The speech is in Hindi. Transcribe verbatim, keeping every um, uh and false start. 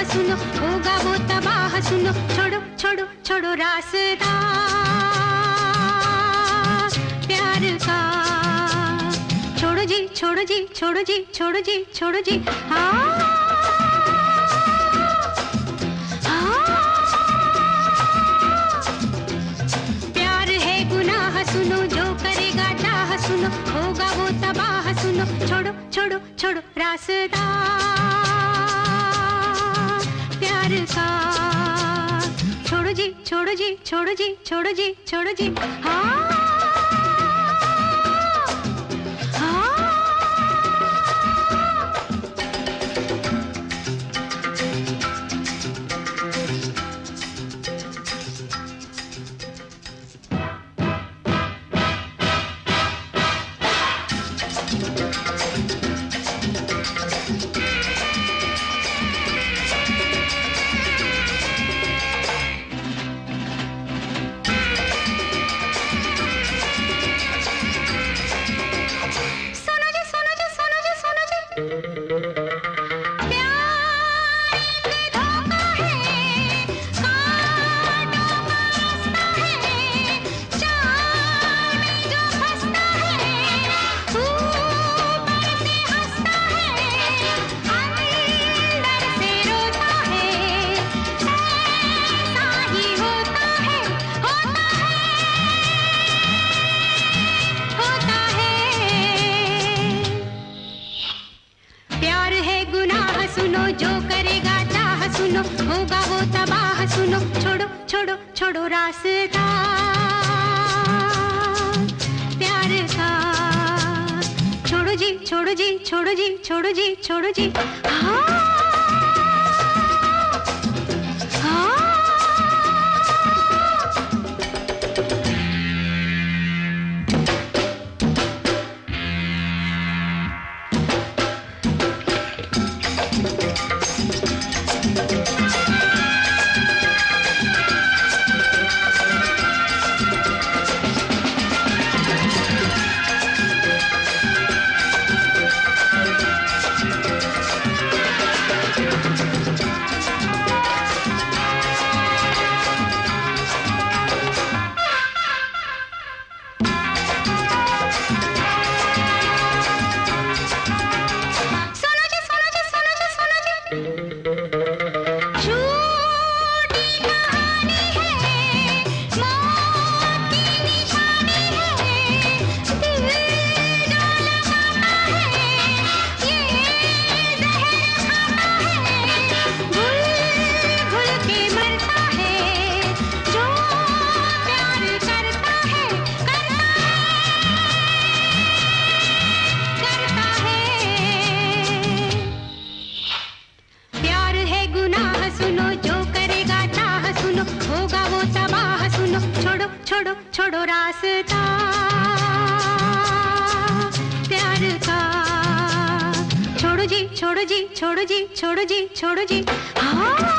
सुनो, होगा वो तबाह सुनो, छोड़ो छोड़ो छोड़ो रास्ता प्यार का, छोड़ो जी छोड़ो जी छोड़ो जी छोड़ो जी छोड़ो जी। हाँ सुनो, जो करेगा चाह सुनो, होगा वो तबाह सुनो, छोड़ो छोड़ो छोड़ो रास्ता प्यार का, छोड़ो जी छोड़ो जी छोड़ो जी छोड़ो जी छोड़ो जी। हाँ जो करेगा चाह सुनो, होगा वो तबाह सुनो, छोड़ो छोड़ो छोड़ो रास्ता प्यार का, छोड़ो जी छोड़ो जी छोड़ो जी छोड़ो जी छोड़ो जी। हाँ छोड़ो छोड़ो रास्ता प्यार का, छोड़ो जी छोड़ो जी छोड़ो जी छोड़ो जी छोड़ो जी। हाँ